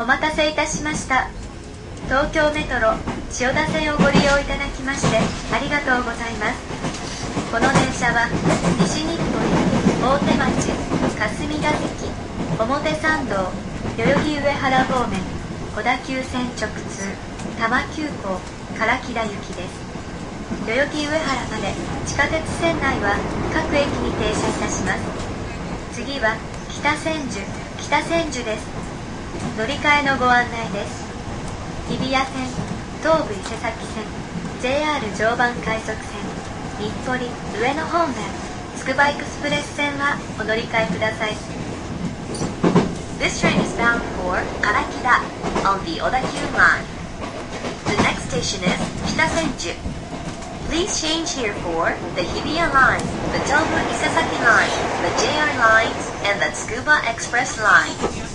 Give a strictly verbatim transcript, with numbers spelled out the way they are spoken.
お待たせいたしました。東京メトロ千代田線をご利用いただきましてありがとうございます。この電車は西日暮里、大手町、霞ヶ関、表参道、代々木上原方面、小田急線直通、多摩急行、唐木田行きです。代々木上原まで地下鉄線内は各駅に停車いたします。次は北千住、北千住です。乗り換えのご案内です。日比谷線、東武伊勢崎線、ジェイアール 常磐快速線、日暮里、上野方面、つくばエクスプレス線はお乗り換えください。 This train is bound for Karakida on the Odakyu line. The next station is Kitasenju. Please change here for the Hibiya line, the Tobu Isesaki line, the J R lines, and the Tsukuba Express line.